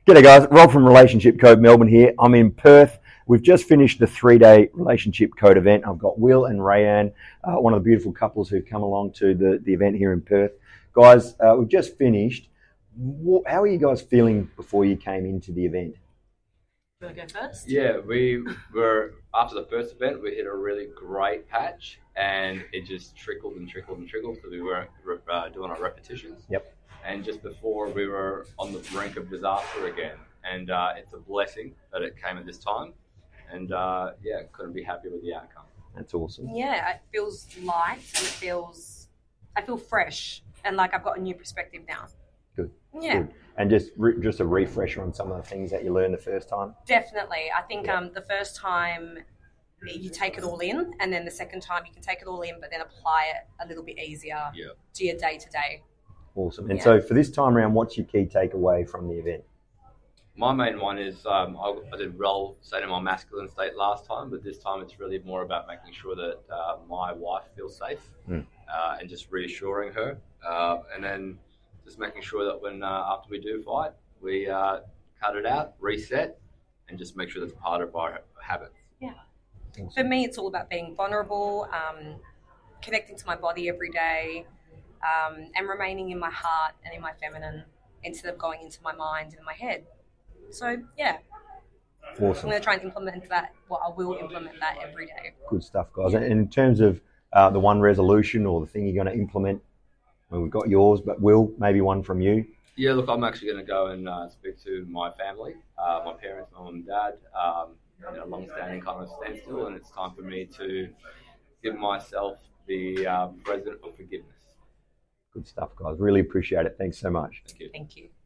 G'day guys, Rob from Relationship Code Melbourne here. I'm in Perth. We've just finished the 3-day Relationship Code event. I've got Will and Rayanne, one of the beautiful couples who've come along to the event here in Perth. Guys, we've just finished. How are you guys feeling before you came into the event? Do you want to go first? Yeah, we were, after the first event, we hit a really great patch and it just trickled and trickled and trickled because we weren't doing our repetitions. Yep. And just before we were on the brink of disaster again. And it's a blessing that it came at this time. And yeah, couldn't be happier with the outcome. That's awesome. Yeah, it feels light and I feel fresh and like I've got a new perspective now. Good. Yeah. Good. And just a refresher on some of the things that you learned the first time? Definitely. I think the first time you take it all in, and then the second time you can take it all in but then apply it a little bit easier to your day-to-day. Awesome. And so for this time around, what's your key takeaway from the event? My main one is I did well staying in my masculine state last time, but this time it's really more about making sure that my wife feels safe and just reassuring her. And then just making sure that when after we do fight, we cut it out, reset, and just make sure that's part of our habits. Yeah. Awesome. For me, it's all about being vulnerable, connecting to my body every day, and remaining in my heart and in my feminine instead of going into my mind and my head. So, yeah. Awesome. I'm going to try and implement that. Well, I will implement that every day. Good stuff, guys. And in terms of the one resolution or the thing you're going to implement, well, we've got yours, but Will, maybe one from you? Yeah, look, I'm actually going to go and speak to my family, my parents, mum and dad, in a long-standing kind of standstill, and it's time for me to give myself the present of forgiveness. Good stuff, guys. Really appreciate it. Thanks so much. Thank you. Thank you.